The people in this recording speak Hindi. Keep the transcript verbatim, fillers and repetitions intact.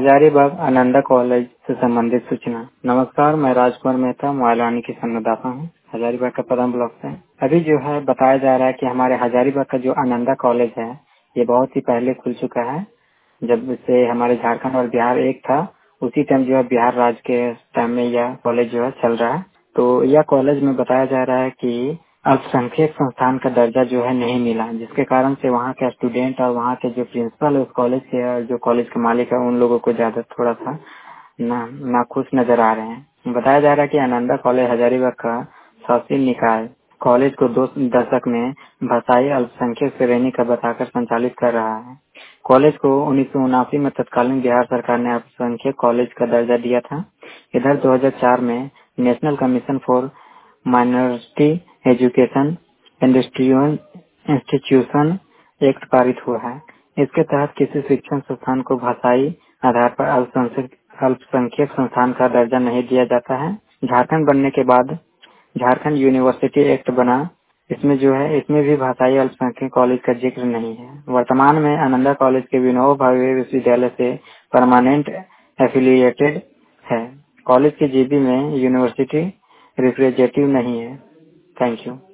हजारीबाग आनंदा कॉलेज से संबंधित सूचना। नमस्कार, मैं राजकुमार मेहता मोहाली की संवाददाता हूँ, हजारीबाग का पदम ब्लॉक से। अभी जो है बताया जा रहा है कि हमारे हजारीबाग का जो आनंदा कॉलेज है ये बहुत ही पहले खुल चुका है। जब से हमारे झारखंड और बिहार एक था, उसी टाइम जो है बिहार राज्य के टाइम में यह कॉलेज जो है चल रहा है। तो यह कॉलेज में बताया जा रहा है कि अल्पसंख्यक संस्थान का दर्जा जो है नहीं मिला, जिसके कारण से वहाँ के स्टूडेंट और वहाँ के जो प्रिंसिपल है उस कॉलेज के और जो कॉलेज के मालिक है उन लोगों को ज्यादा थोड़ा सा ना नाखुश नजर आ रहे हैं। बताया जा रहा है कि आनंदा कॉलेज हजारीबाग का शासी निकाय कॉलेज को दो दशक में भाषाई अल्पसंख्यक श्रेणी का बताकर संचालित कर रहा है। कॉलेज को उन्नीस सौ उनासी में तत्कालीन बिहार सरकार ने अल्पसंख्यक कॉलेज का दर्जा दिया था। इधर दो हज़ार चार में national commission for minority education industrial institution act पारित हुआ है। इसके तहत किसी शिक्षण संस्थान को भाषाई आधार पर अल्पसंख्यक अल्पसंख्यक संस्थान का दर्जा नहीं दिया जाता है। झारखंड बनने के बाद झारखंड यूनिवर्सिटी एक्ट बना, इसमें जो है इसमें भी भाषाई अल्पसंख्यक कॉलेज का जिक्र नहीं है। वर्तमान में आनंदा कॉलेज के विनोबा भावे विश्वविद्यालय से परमानेंट एफिलिएटेड है। कॉलेज के जीबी में यूनिवर्सिटी रिप्रेजेंटेटिव नहीं है। Thank you.